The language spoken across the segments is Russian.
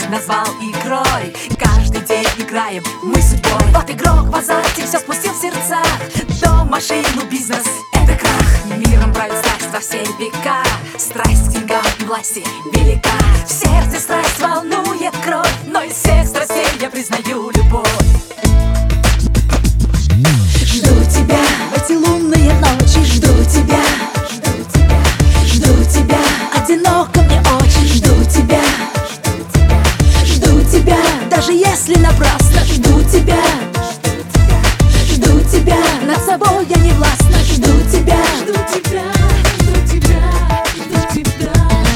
назвал игрой. Каждый день играем мы судьбой. Вот игрок в азарте все спустил в сердца. Дом, машину, бизнес — это крах. Миром правит страсть во все века. Страсть к деньгам и власти велика. В сердце страсть волнует кровь, но из всех страстей я признаю любовь. Жду тебя в эти лунные ночи, жду тебя, жду тебя, одиноко мне очень, жду тебя, даже если напрасно, жду тебя, над собой я не властна, жду тебя, жду тебя, жду тебя, жду тебя.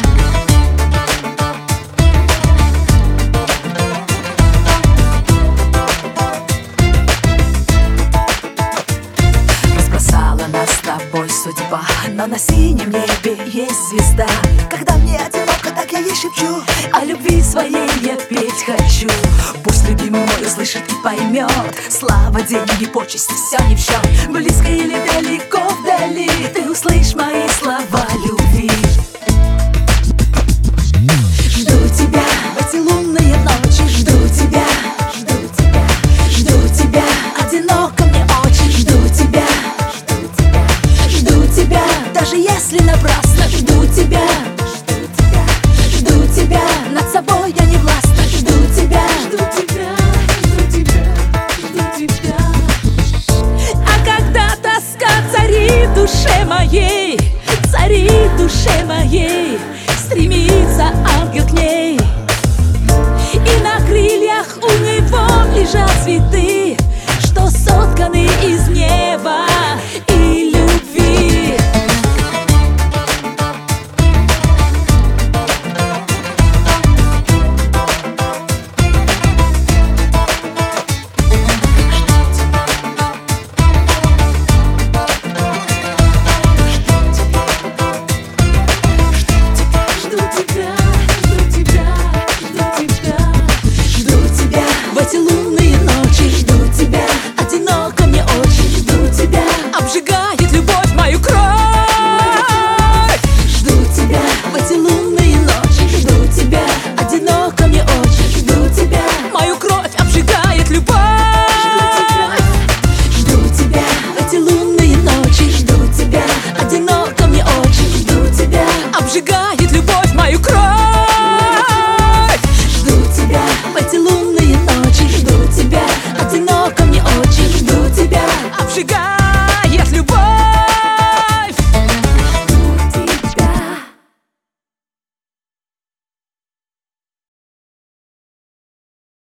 Разбросала нас с тобой судьба, но на синем небе есть звезда. Когда мне одиноко, так я ей шепчу, о любви своей я петь хочу. Пусть любимый мой услышит и поймет. Слава, деньги, почести, все не в счет. Близко или далеко вдали, ты услышь мои слова любви. Жду тебя в эти лунные ночи, жду тебя, одиноко мне очень, жду тебя, даже если напрасно, жду тебя, над собой я не властна, жду тебя, А когда тоска царит в душе моей, стремится ангел к ней, и на крыльях у него лежат цветы, что сотканы из